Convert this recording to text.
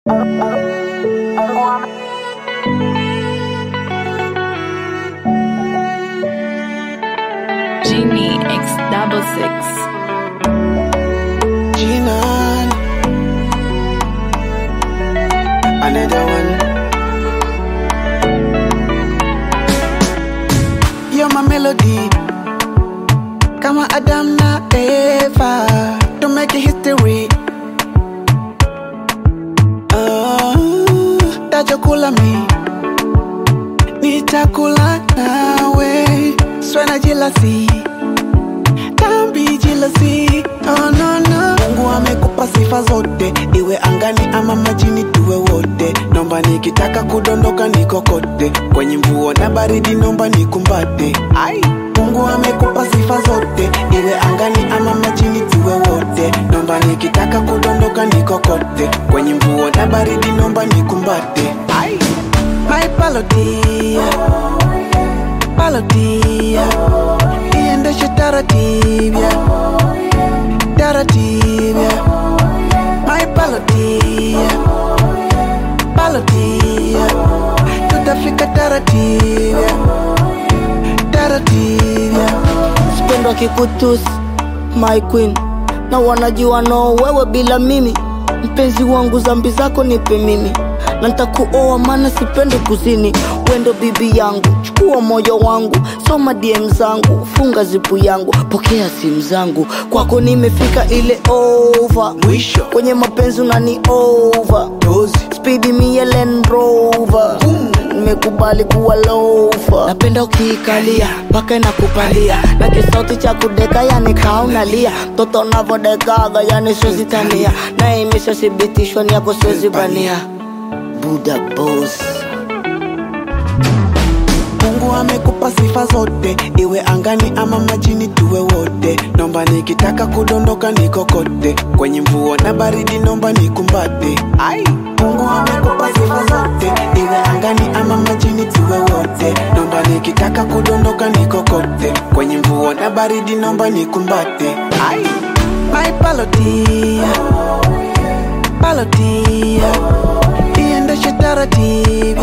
Genie X66. G9. Another one. You're my melody. Kama Adam na Eva. Don't make it history. Tajokula mi. Nitakula nawe. Swana jealousy. Don't be jealousy. Oh no no. Mungu amekupa sifa zote, iwe angani ama majini tuwe wote. Nomba nikitaka kudondoka nikokote, kwenye mvua na baridi nomba nikumbate. Ai, Mungu amekupa sifa zote, iwe angani ama majini tuwe wote. Nomba nikitaka kudondoka nikokote, kwenye mvua na baridi nomba nikumbate. Ai, my palotia, palotia, iendeshe taratibia, taratibia. My palotia, palotia, tutafika taratibia, taratibia. Spendo kikutusi, my queen, na wanajua no wewe bila mimi. Mpenzi wangu zambi zako nipe mimi, na nitakuoa maana sipendi kuzini. Wendo bibi yangu, chukua moyo wangu, soma DM zangu, funga zipu yangu, pokea simu zangu. Kwako nimefika ile over, Mwisho kwenye mapenzi unani over. dozi Speedy me Land Rover, nimekubali kuwa lofa. Napenda ukiikalia mpaka inakupalia, na kisauti cha kudeka yani kaunalia. Toto navodekaga yani siwezi tania, na imeshathibitishwa ni yako siwezi bania. Buddha boss. Mungu amekupa sifa zote, iwe angani ama majini tuwe wote. Nomba nikitaka kudondoka nikokote, kwenye mvua na baridi nomba nikumbate. Ai, Mungu amekupa sifa zote, iwe angani ama majini tuwe wote. Nomba nikitaka kudondoka nikokote, kwenye mvua na baridi nomba nikumbate. Ai, my palotia, palotia, iendeshe taratibia,